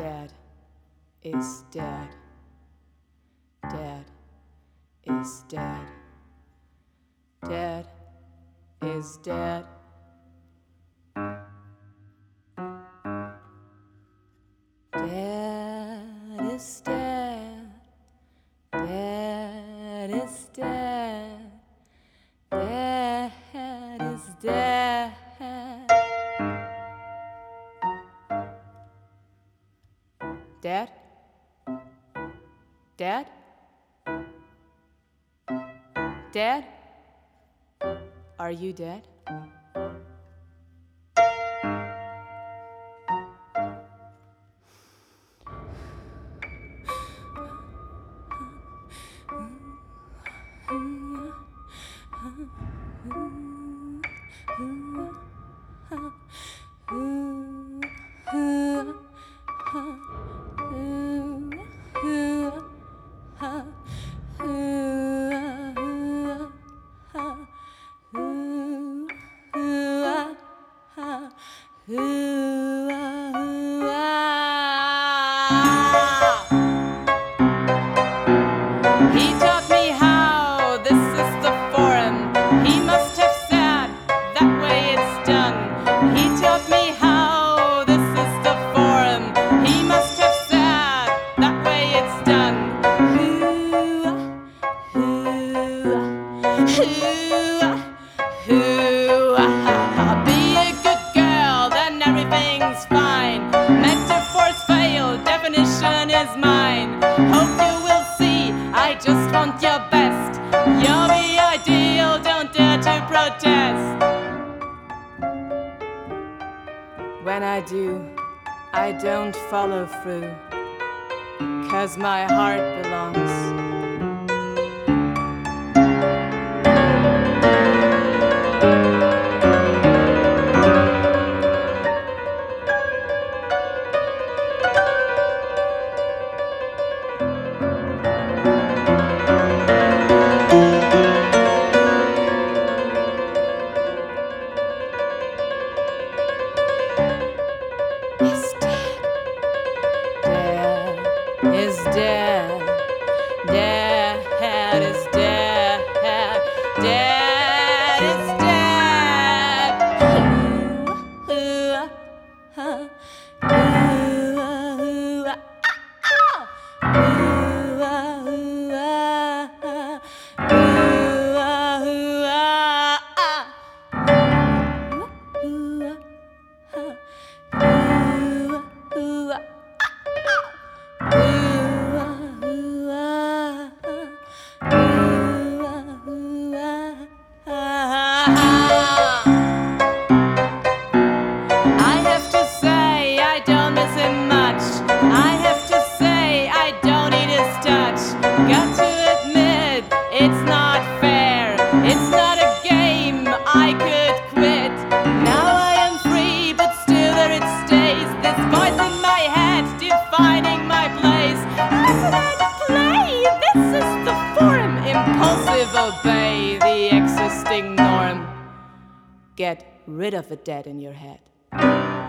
Dad is dead. Dad is dead. Dad is dead. Dad is dead. Dad is dead. Dad is dead. Dad? Dad? Dad? Are you dead? He taught me how this is the forum. He must have said that way it's done. He taught me how this is the forum. He must have said that way it's done. Be a good girl, then everything's fine. Metaphors fail, definition is mine. Hope you will see, I just want your best. You're the ideal, don't dare to protest. When I do, I don't follow through, 'cause my heart belongs. Is dead. Dad is dead. Dad is dead. I have to say I don't miss him much. I have to say I don't need his touch. Got to admit it's not fair. It's not a game I could quit. Now I am free, but still there it stays. This voice in my head defining my place. Listen and play. This is the forum. Impulsive, obey the existing norm. Get rid of the dead in your head.